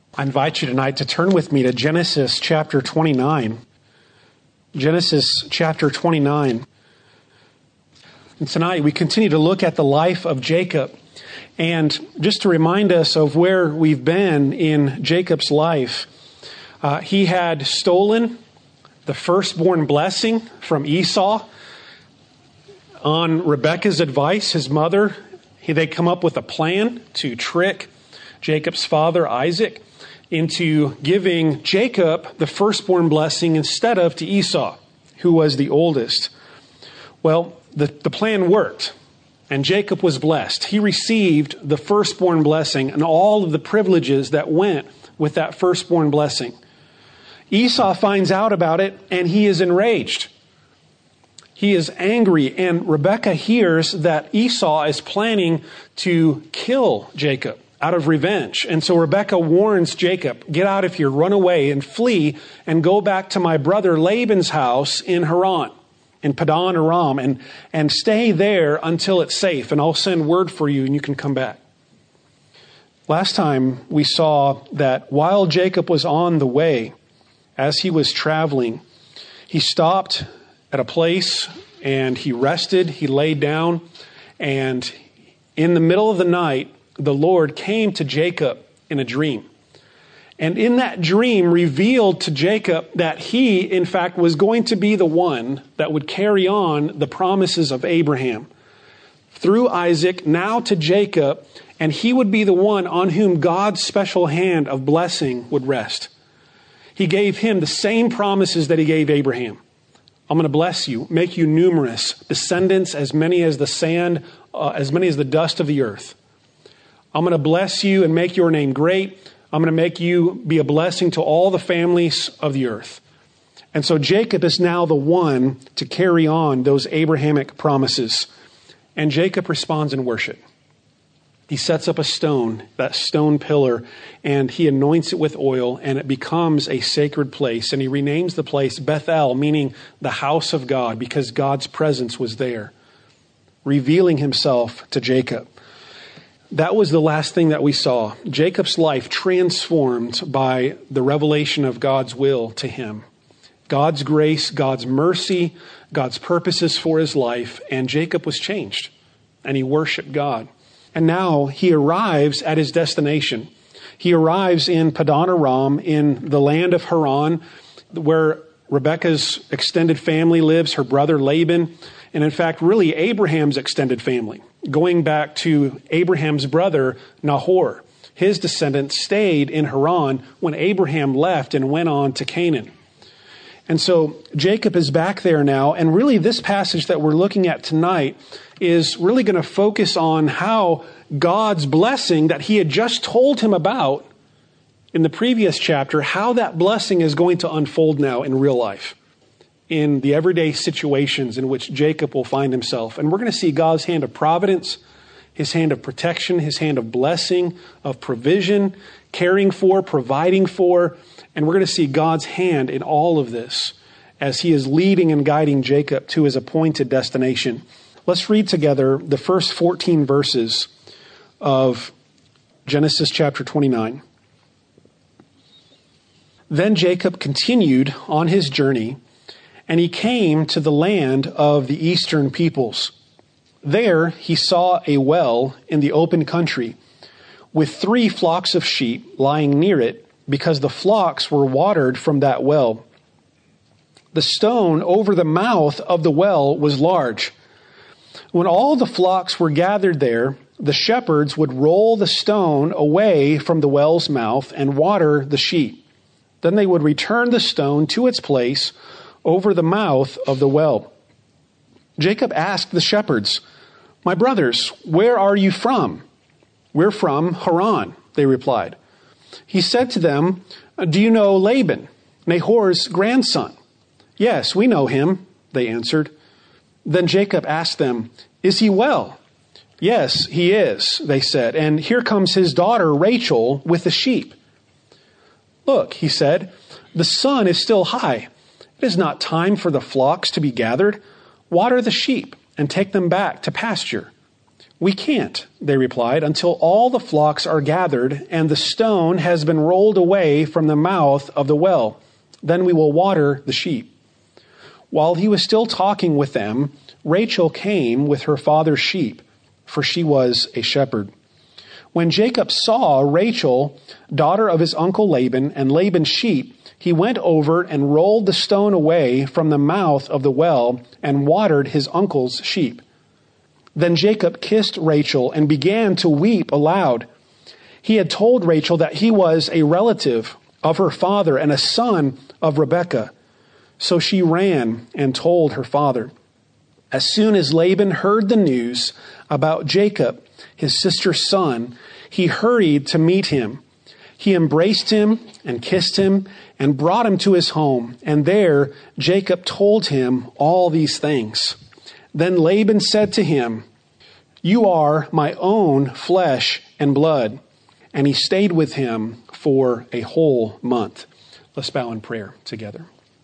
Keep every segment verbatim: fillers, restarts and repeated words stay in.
I invite you tonight to turn with me to Genesis chapter twenty-nine. Genesis chapter twenty-nine. And tonight we continue to look at the life of Jacob. And just to remind us of where we've been in Jacob's life, uh, he had stolen the firstborn blessing from Esau. On Rebekah's advice, his mother, he, they come up with a plan to trick Jacob's father, Isaac, into giving Jacob the firstborn blessing instead of to Esau, who was the oldest. Well, the, the plan worked, and Jacob was blessed. He received the firstborn blessing and all of the privileges that went with that firstborn blessing. Esau finds out about it, and he is enraged. He is angry, and Rebekah hears that Esau is planning to kill Jacob out of revenge. And so Rebekah warns Jacob, get out of here, run away and flee and go back to my brother Laban's house in Haran, in Padan Aram, and, and stay there until it's safe, and I'll send word for you and you can come back. Last time we saw that while Jacob was on the way, as he was traveling, he stopped at a place and he rested, he laid down, and in the middle of the night, the Lord came to Jacob in a dream. And in that dream revealed to Jacob that he, in fact, was going to be the one that would carry on the promises of Abraham through Isaac, now to Jacob, and he would be the one on whom God's special hand of blessing would rest. He gave him the same promises that he gave Abraham. I'm going to bless you, make you numerous, descendants as many as the sand, uh, as many as the dust of the earth. I'm going to bless you and make your name great. I'm going to make you be a blessing to all the families of the earth. And so Jacob is now the one to carry on those Abrahamic promises. And Jacob responds in worship. He sets up a stone, that stone pillar, and he anoints it with oil, and it becomes a sacred place. And he renames the place Bethel, meaning the house of God, because God's presence was there, revealing himself to Jacob. That was the last thing that we saw. Jacob's life transformed by the revelation of God's will to him. God's grace, God's mercy, God's purposes for his life, and Jacob was changed, and he worshiped God. And now he arrives at his destination. He arrives in Padan Aram, in the land of Haran, where Rebekah's extended family lives, her brother Laban, and in fact, really Abraham's extended family. Going back to Abraham's brother, Nahor. His descendants stayed in Haran when Abraham left and went on to Canaan. And so Jacob is back there now. And really this passage that we're looking at tonight is really going to focus on how God's blessing that he had just told him about in the previous chapter, how that blessing is going to unfold now in real life, in the everyday situations in which Jacob will find himself. And we're going to see God's hand of providence, his hand of protection, his hand of blessing, of provision, caring for, providing for. And we're going to see God's hand in all of this as he is leading and guiding Jacob to his appointed destination. Let's read together the first fourteen verses of Genesis chapter twenty-nine. Then Jacob continued on his journey, and he came to the land of the eastern peoples. There he saw a well in the open country, with three flocks of sheep lying near it, because the flocks were watered from that well. The stone over the mouth of the well was large. When all the flocks were gathered there, the shepherds would roll the stone away from the well's mouth and water the sheep. Then they would return the stone to its place over the mouth of the well. Jacob asked the shepherds, "My brothers, where are you from?" "We're from Haran," they replied. He said to them, "Do you know Laban, Nahor's grandson?" "Yes, we know him," they answered. Then Jacob asked them, "Is he well?" "Yes, he is," they said, "and here comes his daughter Rachel with the sheep." "Look," he said, "the sun is still high. It is not time for the flocks to be gathered. Water the sheep and take them back to pasture." "We can't," they replied, "until all the flocks are gathered and the stone has been rolled away from the mouth of the well. Then we will water the sheep." While he was still talking with them, Rachel came with her father's sheep, for she was a shepherd. When Jacob saw Rachel, daughter of his uncle Laban, and Laban's sheep, he went over and rolled the stone away from the mouth of the well and watered his uncle's sheep. Then Jacob kissed Rachel and began to weep aloud. He had told Rachel that he was a relative of her father and a son of Rebekah. So she ran and told her father. As soon as Laban heard the news about Jacob, his sister's son, he hurried to meet him. He embraced him and kissed him and brought him to his home. And there Jacob told him all these things. Then Laban said to him, "You are my own flesh and blood." And he stayed with him for a whole month. Let's bow in prayer together.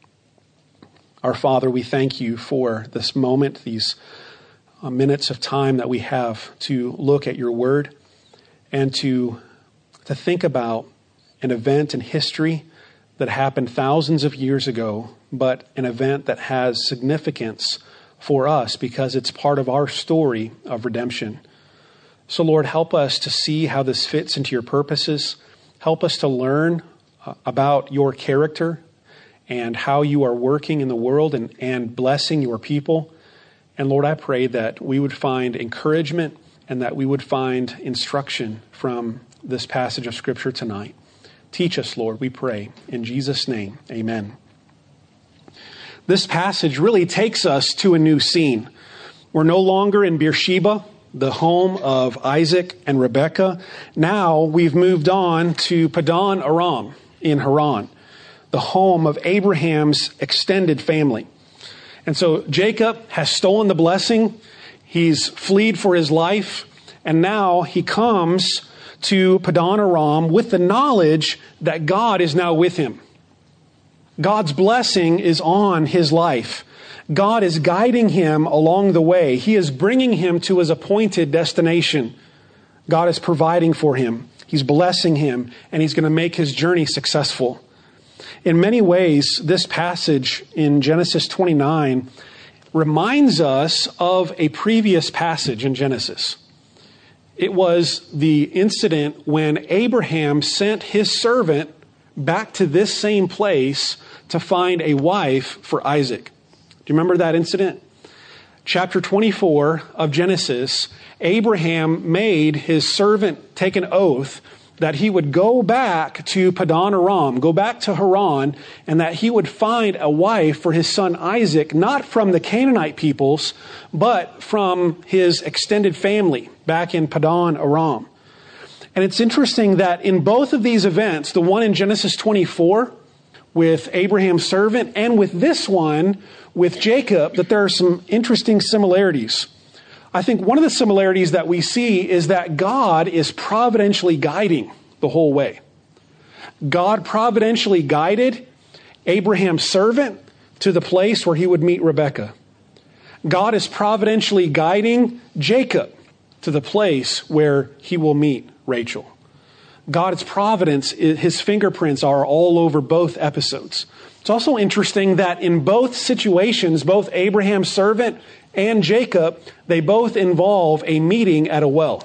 Our Father, we thank you for this moment, these uh, minutes of time that we have to look at your word and to, to think about an event in history that happened thousands of years ago, but an event that has significance for us because it's part of our story of redemption. So Lord, help us to see how this fits into your purposes. Help us to learn uh, about your character and how you are working in the world and, and blessing your people. And Lord, I pray that we would find encouragement and that we would find instruction from this passage of Scripture tonight. Teach us, Lord, we pray. In Jesus' name, amen. This passage really takes us to a new scene. We're no longer in Beersheba, the home of Isaac and Rebekah. Now we've moved on to Padan Aram in Haran, the home of Abraham's extended family. And so Jacob has stolen the blessing. He's fled for his life. And now he comes to Padan Aram with the knowledge that God is now with him. God's blessing is on his life. God is guiding him along the way. He is bringing him to his appointed destination. God is providing for him. He's blessing him, and he's going to make his journey successful. In many ways, this passage in Genesis twenty-nine reminds us of a previous passage in Genesis. It was the incident when Abraham sent his servant back to this same place to find a wife for Isaac. Do you remember that incident? Chapter twenty-four of Genesis, Abraham made his servant take an oath that he would go back to Padan Aram, go back to Haran, and that he would find a wife for his son Isaac, not from the Canaanite peoples, but from his extended family back in Padan Aram. And it's interesting that in both of these events, the one in Genesis twenty-four with Abraham's servant and with this one with Jacob, that there are some interesting similarities. I think one of the similarities that we see is that God is providentially guiding the whole way. God providentially guided Abraham's servant to the place where he would meet Rebekah. God is providentially guiding Jacob to the place where he will meet Rachel. God's providence, his fingerprints are all over both episodes. It's also interesting that in both situations, both Abraham's servant and Jacob, they both involve a meeting at a well.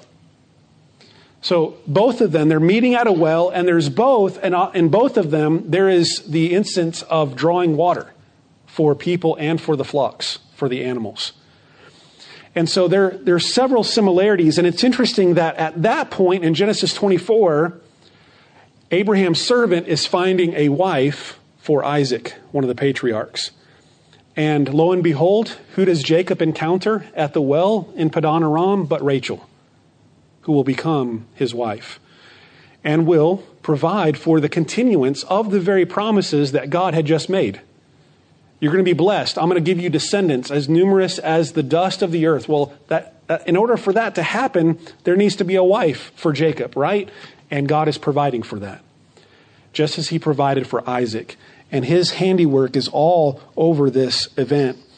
So both of them, they're meeting at a well, and there's both, and in both of them, there is the instance of drawing water for people and for the flocks, for the animals. And so there, there are several similarities, and it's interesting that at that point in Genesis twenty-four, Abraham's servant is finding a wife for Isaac, one of the patriarchs. And lo and behold, who does Jacob encounter at the well in Padan Aram but Rachel, who will become his wife and will provide for the continuance of the very promises that God had just made. You're going to be blessed. I'm going to give you descendants as numerous as the dust of the earth. Well, that, that in order for that to happen, there needs to be a wife for Jacob, right? And God is providing for that, just as he provided for Isaac. And his handiwork is all over this event.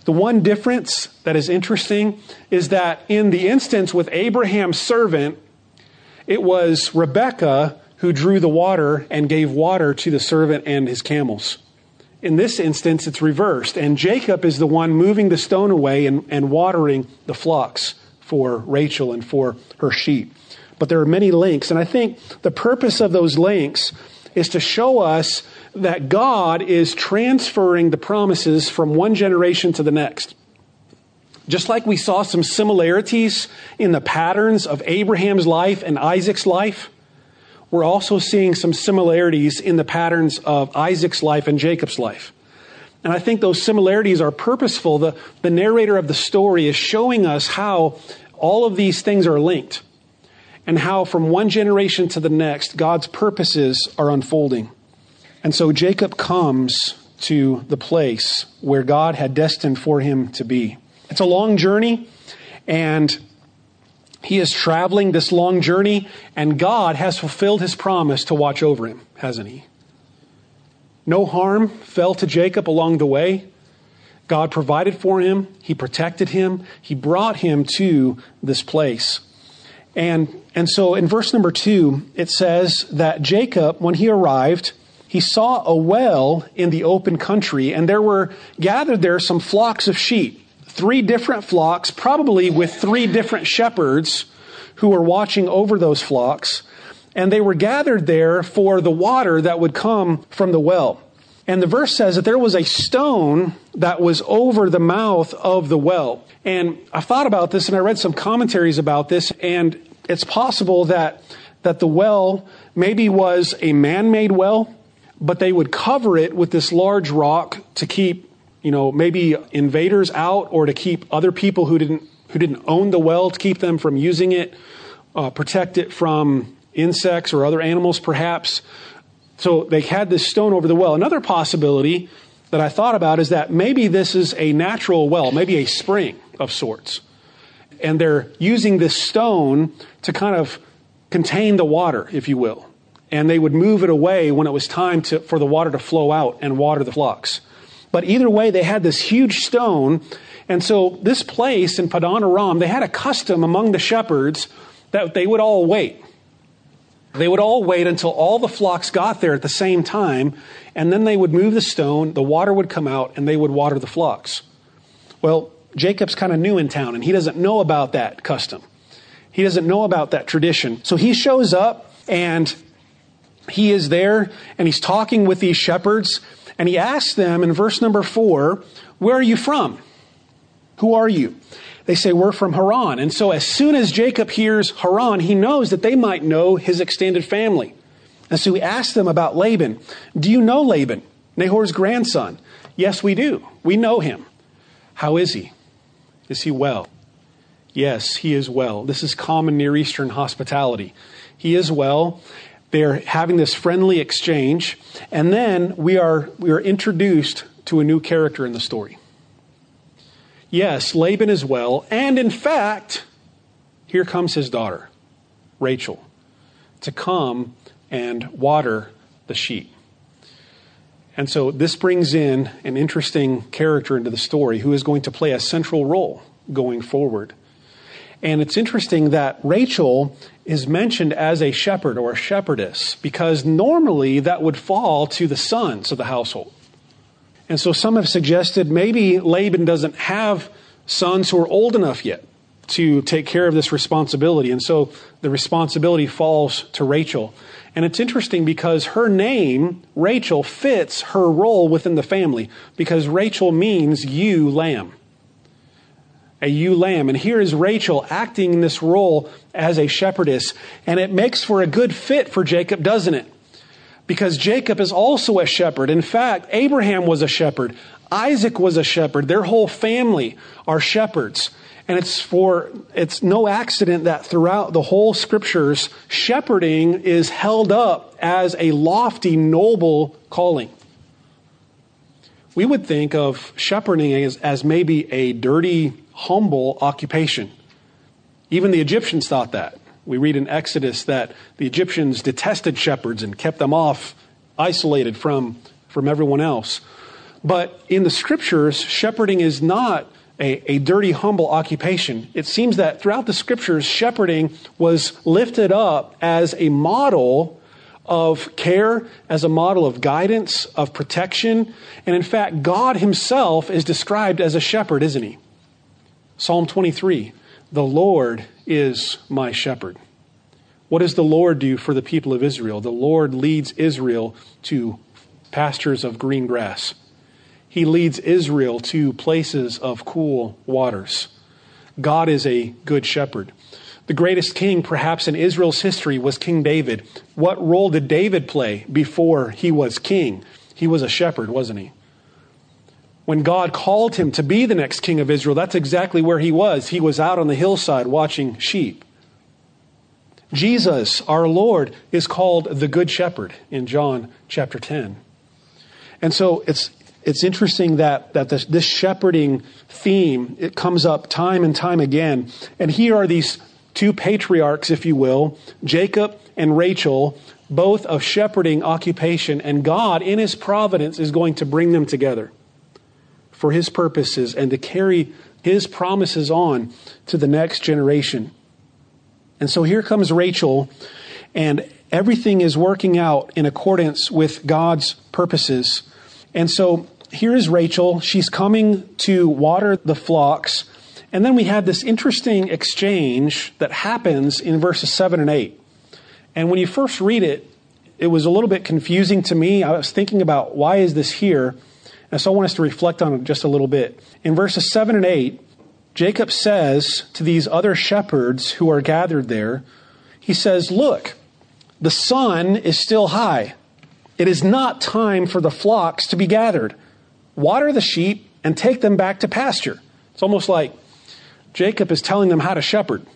The one difference that is interesting is that in the instance with Abraham's servant, it was Rebekah who drew the water and gave water to the servant and his camels. In this instance, it's reversed, and Jacob is the one moving the stone away and, and watering the flocks for Rachel and for her sheep. But there are many links, and I think the purpose of those links is to show us that God is transferring the promises from one generation to the next. Just like we saw some similarities in the patterns of Abraham's life and Isaac's life, we're also seeing some similarities in the patterns of Isaac's life and Jacob's life. And I think those similarities are purposeful. The, the narrator of the story is showing us how all of these things are linked and how from one generation to the next, God's purposes are unfolding. And so Jacob comes to the place where God had destined for him to be. It's a long journey, and he is traveling this long journey, and God has fulfilled his promise to watch over him, hasn't he? No harm fell to Jacob along the way. God provided for him. He protected him. He brought him to this place. And, and so in verse number two, it says that Jacob, when he arrived, he saw a well in the open country, and there were gathered there some flocks of sheep. Three different flocks, probably with three different shepherds who were watching over those flocks. And they were gathered there for the water that would come from the well. And the verse says that there was a stone that was over the mouth of the well. And I thought about this, and I read some commentaries about this, and it's possible that, that the well maybe was a man-made well, but they would cover it with this large rock to keep, you know, maybe invaders out, or to keep other people who didn't who didn't own the well, to keep them from using it, uh, protect it from insects or other animals perhaps. So they had this stone over the well. Another possibility that I thought about is that maybe this is a natural well, maybe a spring of sorts. And they're using this stone to kind of contain the water, if you will. And they would move it away when it was time to, for the water to flow out and water the flocks. But either way, they had this huge stone. And so this place in Padan Aram, they had a custom among the shepherds that they would all wait. They would all wait until all the flocks got there at the same time, and then they would move the stone, the water would come out, and they would water the flocks. Well, Jacob's kind of new in town, and he doesn't know about that custom. He doesn't know about that tradition. So he shows up, and he is there, and he's talking with these shepherds, and he asks them in verse number four, "Where are you from? Who are you?" They say, "We're from Haran." And so as soon as Jacob hears Haran, he knows that they might know his extended family. And so he asks them about Laban. "Do you know Laban, Nahor's grandson?" "Yes, we do. We know him." "How is he? Is he well?" "Yes, he is well." This is common Near Eastern hospitality. He is well. They're having this friendly exchange. And then we are, we are introduced to a new character in the story. Yes, Laban is well. And in fact, here comes his daughter, Rachel, to come and water the sheep. And so this brings in an interesting character into the story who is going to play a central role going forward. And it's interesting that Rachel is mentioned as a shepherd or a shepherdess, because normally that would fall to the sons of the household. And so some have suggested maybe Laban doesn't have sons who are old enough yet to take care of this responsibility. And so the responsibility falls to Rachel. And it's interesting because her name, Rachel, fits her role within the family, because Rachel means ewe lamb. A ewe lamb. And here is Rachel acting in this role as a shepherdess. And it makes for a good fit for Jacob, doesn't it? Because Jacob is also a shepherd. In fact, Abraham was a shepherd. Isaac was a shepherd. Their whole family are shepherds. And it's for, it's no accident that throughout the whole scriptures, shepherding is held up as a lofty, noble calling. We would think of shepherding as, as maybe a dirty, humble occupation. Even the Egyptians thought that. We read in Exodus that the Egyptians detested shepherds and kept them off, isolated from, from everyone else. But in the scriptures, shepherding is not a, a dirty, humble occupation. It seems that throughout the scriptures, shepherding was lifted up as a model of care, as a model of guidance, of protection. And in fact, God himself is described as a shepherd, isn't he? Psalm twenty-three, the Lord is my shepherd. What does the Lord do for the people of Israel? The Lord leads Israel to pastures of green grass. He leads Israel to places of cool waters. God is a good shepherd. The greatest king, perhaps in Israel's history, was King David. What role did David play before he was king? He was a shepherd, wasn't he? When God called him to be the next king of Israel, that's exactly where he was. He was out on the hillside watching sheep. Jesus, our Lord, is called the Good Shepherd in John chapter ten. And so it's it's interesting that, that this, this shepherding theme, it comes up time and time again. And here are these two patriarchs, if you will, Jacob and Rachel, both of shepherding occupation. And God, in his providence, is going to bring them together for his purposes and to carry his promises on to the next generation. And so here comes Rachel, and everything is working out in accordance with God's purposes. And so here is Rachel. She's coming to water the flocks. And then we have this interesting exchange that happens in verses seven and eight. And when you first read it, it was a little bit confusing to me. I was thinking about, why is this here? And so I want us to reflect on it just a little bit. In verses seven and eight, Jacob says to these other shepherds who are gathered there, he says, look, the sun is still high. It is not time for the flocks to be gathered. Water the sheep and take them back to pasture. It's almost like Jacob is telling them how to shepherd.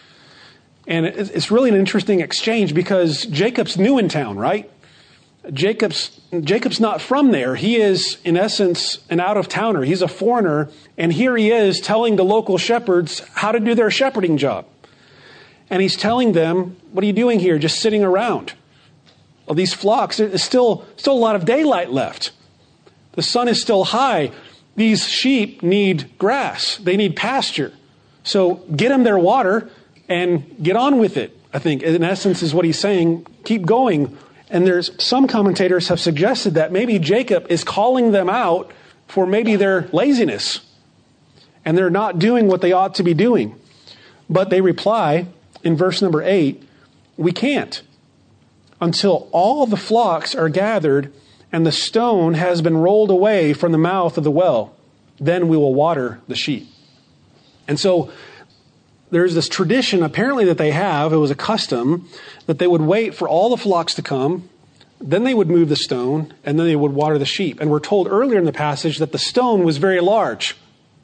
And it's really an interesting exchange because Jacob's new in town, right? Jacob's Jacob's not from there. He is, in essence, an out-of-towner. He's a foreigner. And here he is telling the local shepherds how to do their shepherding job. And he's telling them, what are you doing here? Just sitting around. Well, these flocks, there's still, still a lot of daylight left. The sun is still high. These sheep need grass. They need pasture. So get them their water and get on with it, I think, in essence, is what he's saying. Keep going. And there's some commentators have suggested that maybe Jacob is calling them out for maybe their laziness. And they're not doing what they ought to be doing. But they reply in verse number eight, we can't until all the flocks are gathered and the stone has been rolled away from the mouth of the well. Then we will water the sheep. And so there's this tradition apparently that they have, it was a custom, that they would wait for all the flocks to come, then they would move the stone, and then they would water the sheep. And we're told earlier in the passage that the stone was very large.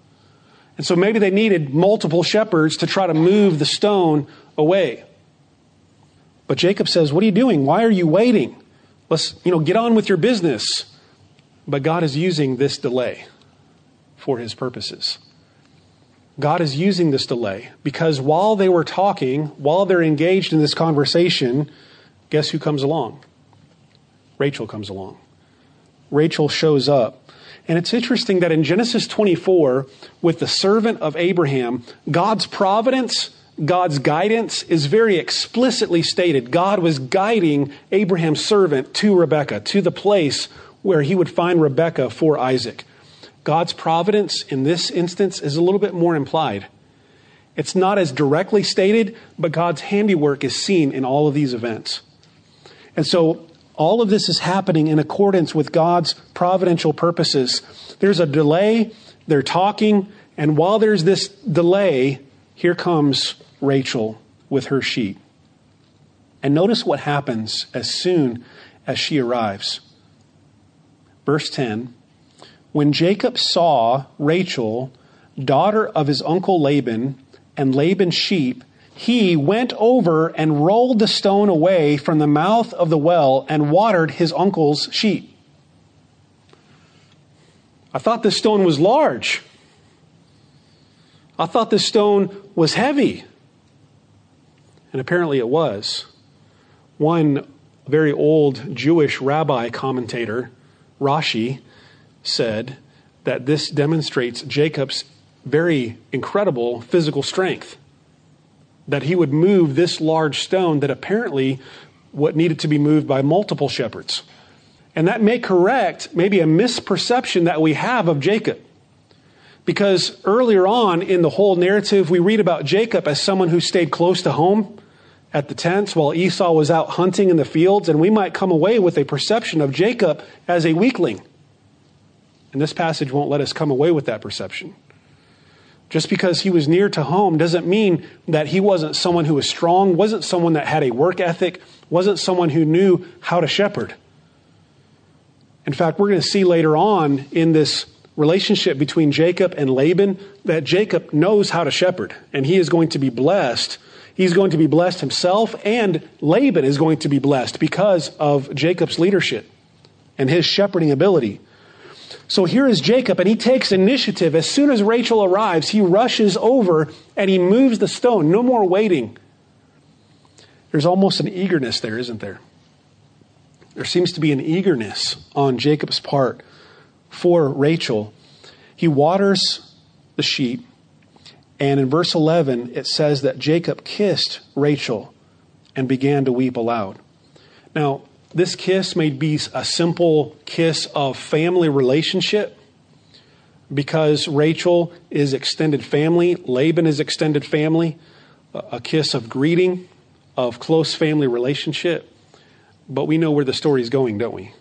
And so maybe they needed multiple shepherds to try to move the stone away. But Jacob says, what are you doing? Why are you waiting? Let's, you know, get on with your business. But God is using this delay for his purposes. God is using this delay because while they were talking, while they're engaged in this conversation, guess who comes along? Rachel comes along. Rachel shows up. And it's interesting that in Genesis twenty-four, with the servant of Abraham, God's providence, God's guidance is very explicitly stated. God was guiding Abraham's servant to Rebekah, to the place where he would find Rebekah for Isaac. God's providence in this instance is a little bit more implied. It's not as directly stated, but God's handiwork is seen in all of these events. And so all of this is happening in accordance with God's providential purposes. There's a delay, they're talking, and while there's this delay, here comes Rachel with her sheep. And notice what happens as soon as she arrives. Verse ten, when Jacob saw Rachel, daughter of his uncle Laban, and Laban's sheep, he went over and rolled the stone away from the mouth of the well and watered his uncle's sheep. I thought this stone was large. I thought this stone was heavy. And apparently it was. One very old Jewish rabbi commentator, Rashi, said that this demonstrates Jacob's very incredible physical strength, that he would move this large stone that apparently what needed to be moved by multiple shepherds. And that may correct maybe a misperception that we have of Jacob. Because earlier on in the whole narrative, we read about Jacob as someone who stayed close to home at the tents while Esau was out hunting in the fields. And we might come away with a perception of Jacob as a weakling. And this passage won't let us come away with that perception. Just because he was near to home doesn't mean that he wasn't someone who was strong, wasn't someone that had a work ethic, wasn't someone who knew how to shepherd. In fact, we're going to see later on in this relationship between Jacob and Laban that Jacob knows how to shepherd, and he is going to be blessed. He's going to be blessed himself, and Laban is going to be blessed because of Jacob's leadership and his shepherding ability. So here is Jacob, and he takes initiative. As soon as Rachel arrives, he rushes over and he moves the stone. No more waiting. There's almost an eagerness there, isn't there? There seems to be an eagerness on Jacob's part for Rachel. He waters the sheep, and in verse eleven, it says that Jacob kissed Rachel and began to weep aloud. Now, this kiss may be a simple kiss of family relationship because Rachel is extended family, Laban is extended family, a kiss of greeting, of close family relationship. But we know where the story is going, don't we?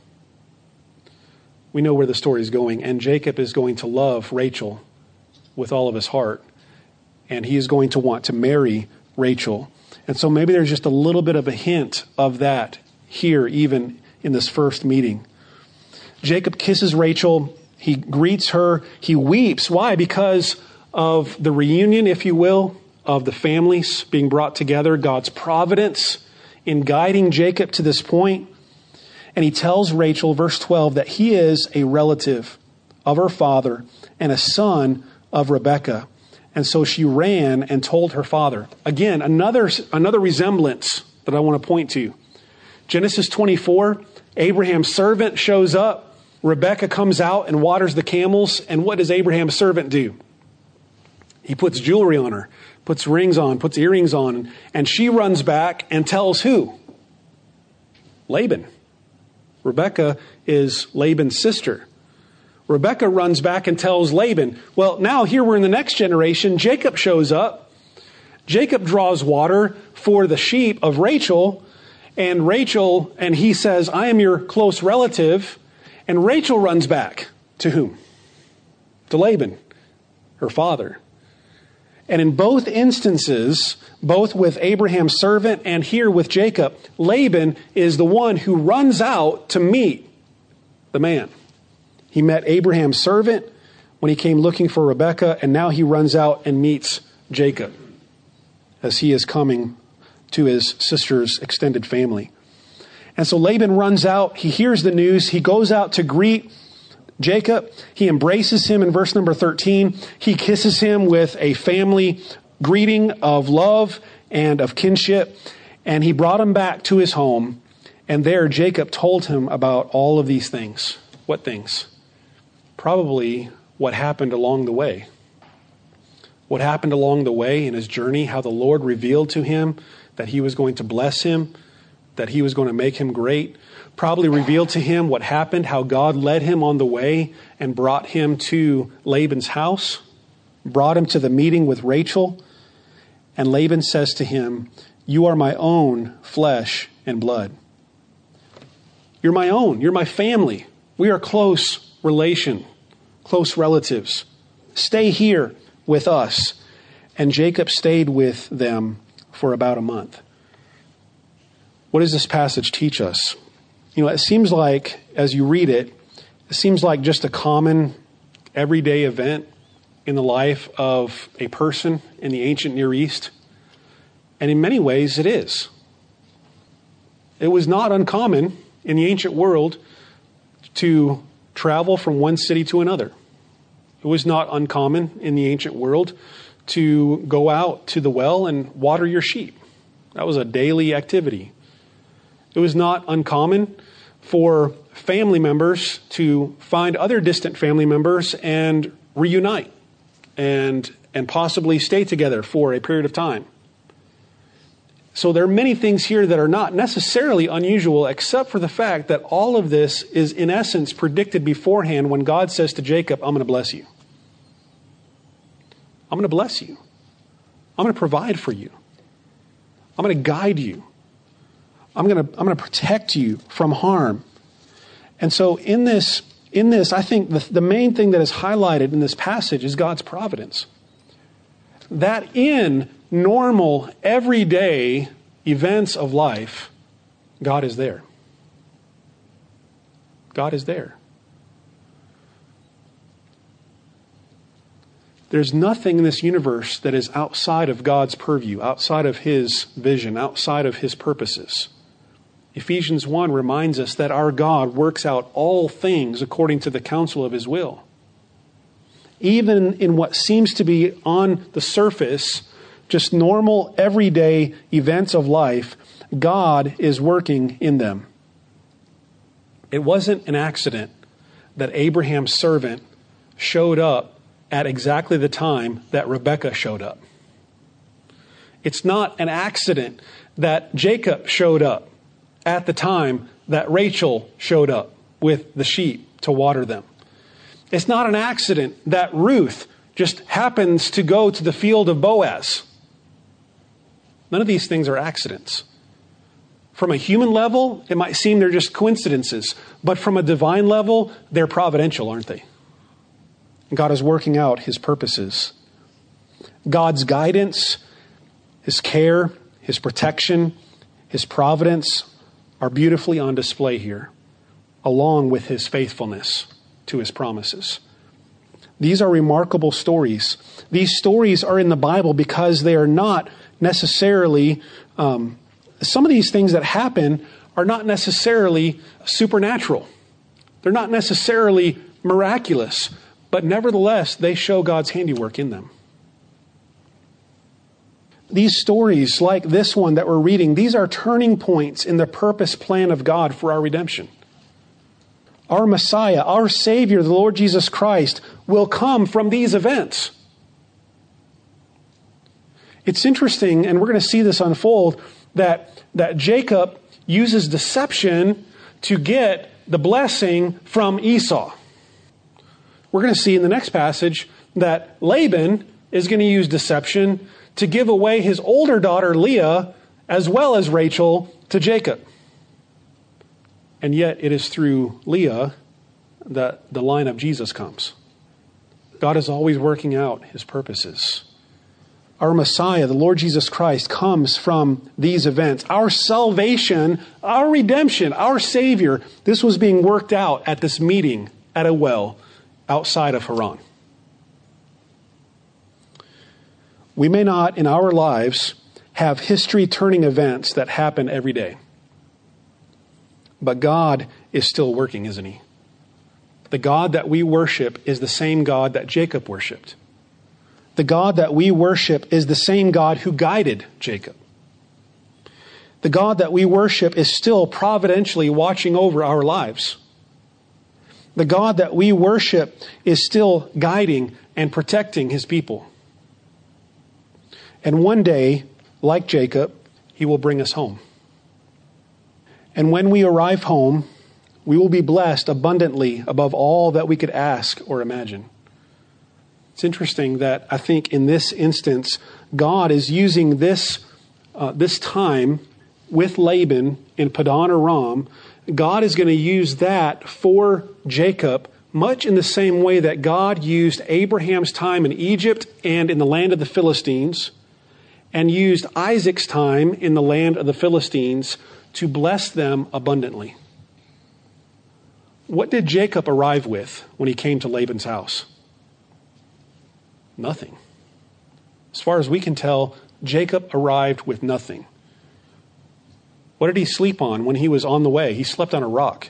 We know where the story is going, and Jacob is going to love Rachel with all of his heart, and he is going to want to marry Rachel. And so maybe there's just a little bit of a hint of that here, even in this first meeting. Jacob kisses Rachel. He greets her. He weeps. Why? Because of the reunion, if you will, of the families being brought together, God's providence in guiding Jacob to this point. And he tells Rachel, verse twelve, that he is a relative of her father and a son of Rebekah. And so she ran and told her father. Again, another, another resemblance that I want to point to. Genesis twenty-four, Abraham's servant shows up. Rebekah comes out and waters the camels. And what does Abraham's servant do? He puts jewelry on her, puts rings on, puts earrings on. And she runs back and tells who? Laban. Rebekah is Laban's sister. Rebekah runs back and tells Laban. Well, now here we're in the next generation. Jacob shows up. Jacob draws water for the sheep of Rachel. And Rachel, and he says, I am your close relative. And Rachel runs back to whom? To Laban, her father. And in both instances, both with Abraham's servant and here with Jacob, Laban is the one who runs out to meet the man. He met Abraham's servant when he came looking for Rebekah, and now he runs out and meets Jacob as he is coming to his sister's extended family. And so Laban runs out. He hears the news. He goes out to greet Jacob. He embraces him in verse number thirteen. He kisses him with a family greeting of love and of kinship. And he brought him back to his home. And there Jacob told him about all of these things. What things? Probably what happened along the way. What happened along the way in his journey, how the Lord revealed to him that he was going to bless him, that he was going to make him great. Probably revealed to him what happened, how God led him on the way and brought him to Laban's house, brought him to the meeting with Rachel. And Laban says to him, you are my own flesh and blood. You're my own. You're my family. We are close relation, close relatives. Stay here with us. And Jacob stayed with them for about a month. What does this passage teach us? You know, it seems like, as you read it, it seems like just a common, everyday event in the life of a person in the ancient Near East. And in many ways, it is. It was not uncommon in the ancient world to travel from one city to another. It was not uncommon in the ancient world to go out to the well and water your sheep. That was a daily activity. It was not uncommon for family members to find other distant family members and reunite and, and possibly stay together for a period of time. So there are many things here that are not necessarily unusual, except for the fact that all of this is in essence predicted beforehand when God says to Jacob, I'm going to bless you. I'm going to bless you. I'm going to provide for you. I'm going to guide you. I'm going to, I'm going to protect you from harm. And so in this, in this, I think the, the main thing that is highlighted in this passage is God's providence. That in normal, everyday events of life, God is there. God is there. There's nothing in this universe that is outside of God's purview, outside of His vision, outside of His purposes. Ephesians one reminds us that our God works out all things according to the counsel of His will. Even in what seems to be on the surface, just normal, everyday events of life, God is working in them. It wasn't an accident that Abraham's servant showed up at exactly the time that Rebekah showed up. It's not an accident that Jacob showed up at the time that Rachel showed up with the sheep to water them. It's not an accident that Ruth just happens to go to the field of Boaz. None of these things are accidents. From a human level, it might seem they're just coincidences, but from a divine level, they're providential, aren't they? God is working out His purposes. God's guidance, His care, His protection, His providence are beautifully on display here, along with His faithfulness to His promises. These are remarkable stories. These stories are in the Bible because they are not necessarily, um, some of these things that happen are not necessarily supernatural. They're not necessarily miraculous, but nevertheless, they show God's handiwork in them. These stories, like this one that we're reading, these are turning points in the purpose plan of God for our redemption. Our Messiah, our Savior, the Lord Jesus Christ, will come from these events. It's interesting, and we're going to see this unfold, that, that Jacob uses deception to get the blessing from Esau. We're going to see in the next passage that Laban is going to use deception to give away his older daughter Leah as well as Rachel to Jacob. And yet it is through Leah that the line of Jesus comes. God is always working out His purposes. Our Messiah, the Lord Jesus Christ, comes from these events. Our salvation, our redemption, our Savior, this was being worked out at this meeting at a well outside of Haran. We may not in our lives have history-turning events that happen every day. But God is still working, isn't He? The God that we worship is the same God that Jacob worshiped. The God that we worship is the same God who guided Jacob. The God that we worship is still providentially watching over our lives. The God that we worship is still guiding and protecting His people. And one day, like Jacob, He will bring us home. And when we arrive home, we will be blessed abundantly above all that we could ask or imagine. It's interesting that I think in this instance, God is using this, uh, this time with Laban in Padan Aram. God is going to use that for Jacob, much in the same way that God used Abraham's time in Egypt and in the land of the Philistines, and used Isaac's time in the land of the Philistines to bless them abundantly. What did Jacob arrive with when he came to Laban's house? Nothing. As far as we can tell, Jacob arrived with nothing. What did he sleep on when he was on the way? He slept on a rock.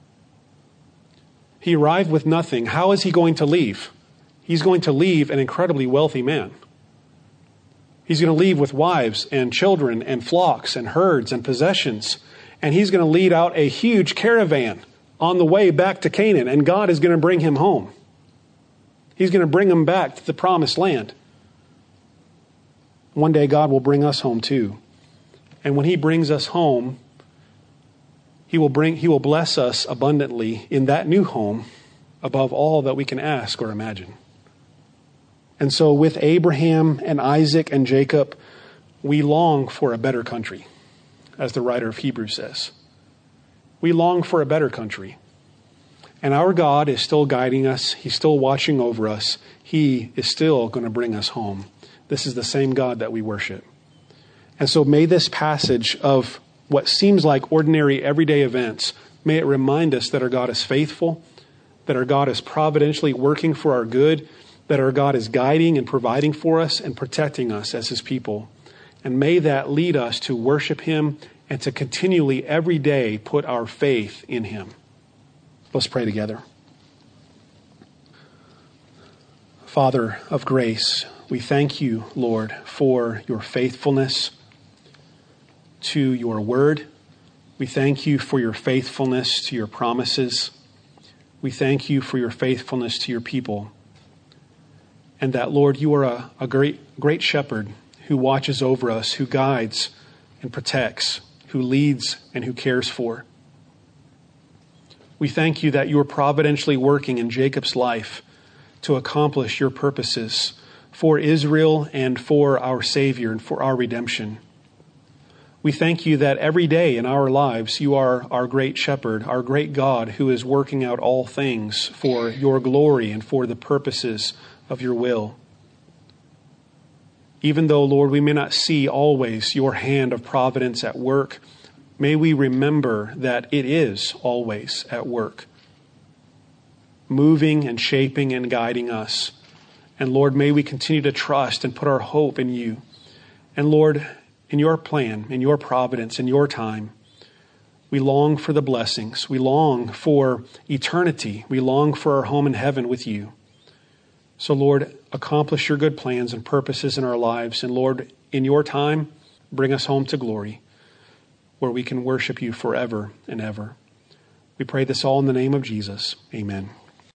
He arrived with nothing. How is he going to leave? He's going to leave an incredibly wealthy man. He's going to leave with wives and children and flocks and herds and possessions. and he's going to lead out a huge caravan on the way back to Canaan, and God is going to bring him home. He's going to bring him back to the promised land. One day God will bring us home too. And when he brings us home, he will bring, he will bless us abundantly in that new home above all that we can ask or imagine. And so with Abraham and Isaac and Jacob, we long for a better country, as the writer of Hebrews says. We long for a better country. And our God is still guiding us. He's still watching over us. He is still going to bring us home. This is the same God that we worship. And so may this passage of what seems like ordinary everyday events, may it remind us that our God is faithful, that our God is providentially working for our good, that our God is guiding and providing for us and protecting us as his people. And may that lead us to worship him and to continually every day put our faith in him. Let's pray together. Father of grace, we thank you, Lord, for your faithfulness to your word. We thank you for your faithfulness to your promises. We thank you for your faithfulness to your people. And that, Lord, you are a, a great, great shepherd who watches over us, who guides and protects, who leads and who cares for. We thank you that you are providentially working in Jacob's life to accomplish your purposes for Israel and for our Savior and for our redemption. We thank you that every day in our lives you are our great shepherd, our great God who is working out all things for your glory and for the purposes of your will. Even though, Lord, we may not see always your hand of providence at work, may we remember that it is always at work, moving and shaping and guiding us. And Lord, may we continue to trust and put our hope in you. And Lord, in your plan, in your providence, in your time, we long for the blessings. We long for eternity. We long for our home in heaven with you. So Lord, accomplish your good plans and purposes in our lives. And Lord, in your time, bring us home to glory, where we can worship you forever and ever. We pray this all in the name of Jesus. Amen.